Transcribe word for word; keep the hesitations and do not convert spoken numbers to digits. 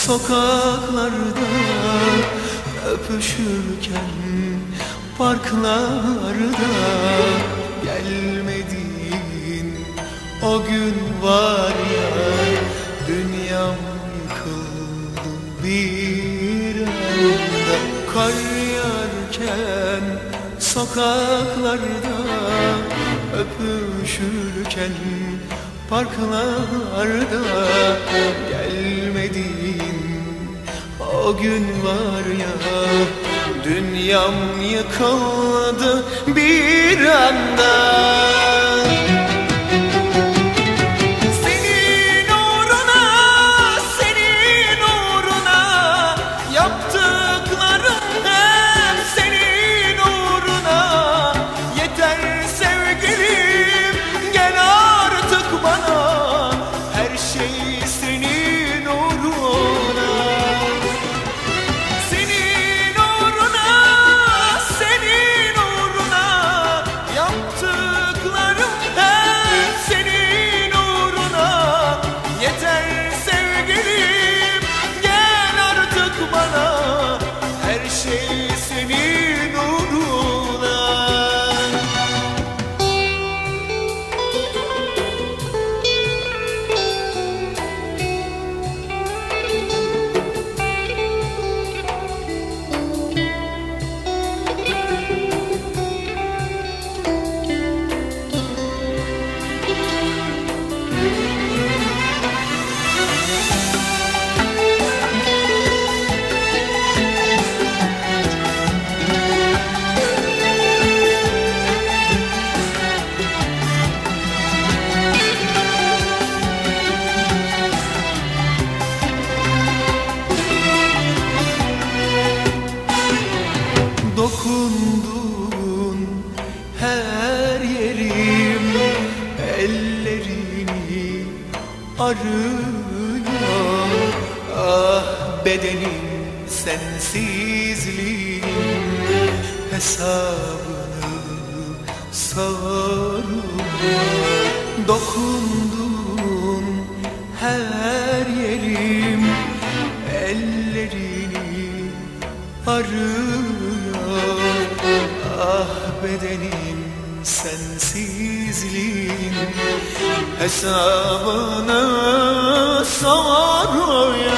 sokaklarda öpüşürken, parklarda gelmediğin o gün var ya, dünyam yıkıldı bir anda. Kar yağarken sokaklarda öpüşürken, parklarda gelmediğin o gün var ya, dünyam yıkıldı bir anda. Senin uğruna, senin uğruna yaptıklarım hep senin uğruna. Yeter sevgilim, gel artık bana, her şey senin uğruna. Senin uğruna, senin uğruna yaptıklarım hep senin uğruna. Yeter sevgilim, gel artık bana, her şey senin uğruna. Dokundun her yerim, ellerini arıyor. Ah bedenim sensizliğin hesabını soruyor. Dokundun her yerim, ellerini arıyor. Ah bedenim sensizliğin hesabını soruyor.